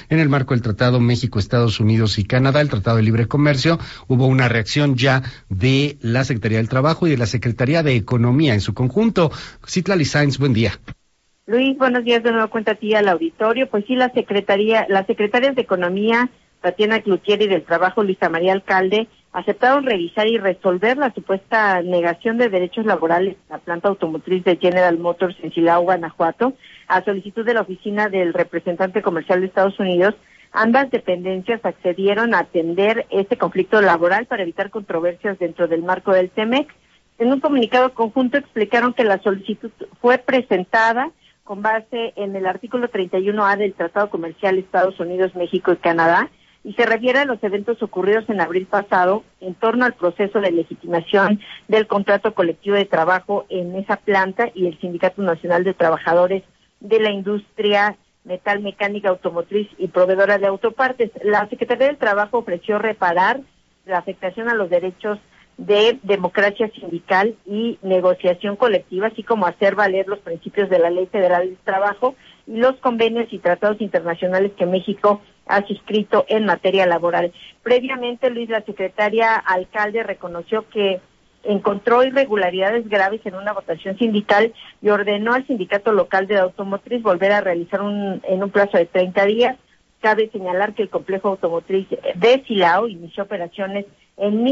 en el marco del Tratado México, Estados Unidos y Canadá, el Tratado de Libre Comercio. Hubo una reacción ya de la Secretaría del Trabajo y de la Secretaría de Economía en su conjunto. Citlali Sáenz, buen día. Luis, buenos días, de nuevo cuenta a ti al auditorio. Pues sí, las secretarias de Economía, Tatiana Cloutier, y del Trabajo, Luisa María Alcalde, aceptaron revisar y resolver la supuesta negación de derechos laborales en la planta automotriz de General Motors en Silao, Guanajuato, a solicitud de la oficina del representante comercial de Estados Unidos. Ambas dependencias accedieron a atender este conflicto laboral para evitar controversias dentro del marco del TEMEC. En un comunicado conjunto explicaron que la solicitud fue presentada con base en el artículo 31A del Tratado Comercial Estados Unidos, México y Canadá, y se refiere a los eventos ocurridos en abril pasado en torno al proceso de legitimación del contrato colectivo de trabajo en esa planta y el Sindicato Nacional de Trabajadores de la Industria Metal Mecánica Automotriz y Proveedora de Autopartes. La Secretaría del Trabajo ofreció reparar la afectación a los derechos de democracia sindical y negociación colectiva, así como hacer valer los principios de la Ley Federal del Trabajo y los convenios y tratados internacionales que México ha suscrito en materia laboral. Previamente, Luis, la secretaria Alcalde reconoció que encontró irregularidades graves en una votación sindical y ordenó al sindicato local de automotriz volver a realizar en un plazo de 30 días. Cabe señalar que el complejo automotriz de Silao inició operaciones en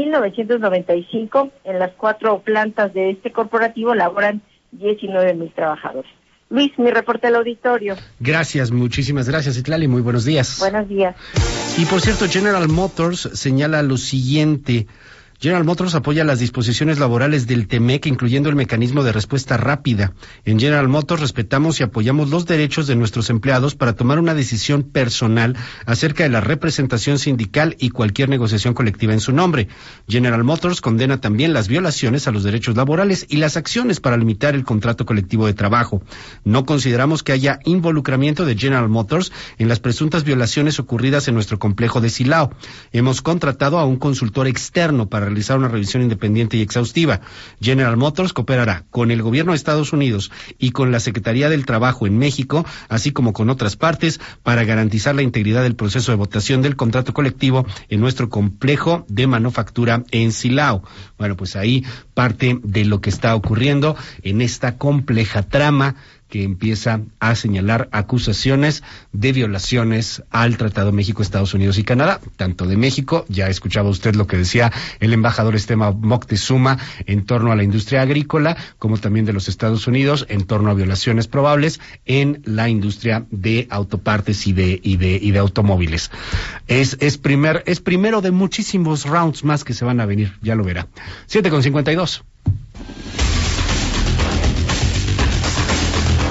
1995. En las 4 plantas de este corporativo laboran 19,000 trabajadores. Luis, mi reporte al auditorio. Gracias, muchísimas gracias, Citlali. Muy buenos días. Buenos días. Y por cierto, General Motors señala lo siguiente. General Motors apoya las disposiciones laborales del TEMEC, incluyendo el mecanismo de respuesta rápida. En General Motors respetamos y apoyamos los derechos de nuestros empleados para tomar una decisión personal acerca de la representación sindical y cualquier negociación colectiva en su nombre. General Motors condena también las violaciones a los derechos laborales y las acciones para limitar el contrato colectivo de trabajo. No consideramos que haya involucramiento de General Motors en las presuntas violaciones ocurridas en nuestro complejo de Silao. Hemos contratado a un consultor externo para realizar una revisión independiente y exhaustiva. General Motors cooperará con el gobierno de Estados Unidos y con la Secretaría del Trabajo en México, así como con otras partes, para garantizar la integridad del proceso de votación del contrato colectivo en nuestro complejo de manufactura en Silao. Bueno, pues ahí parte de lo que está ocurriendo en esta compleja trama que empieza a señalar acusaciones de violaciones al Tratado México, Estados Unidos y Canadá, tanto de México, ya escuchaba usted lo que decía el embajador Esteban Moctezuma en torno a la industria agrícola, como también de los Estados Unidos en torno a violaciones probables en la industria de autopartes y de automóviles. Es primero de muchísimos rounds más que se van a venir, ya lo verá. 7:52.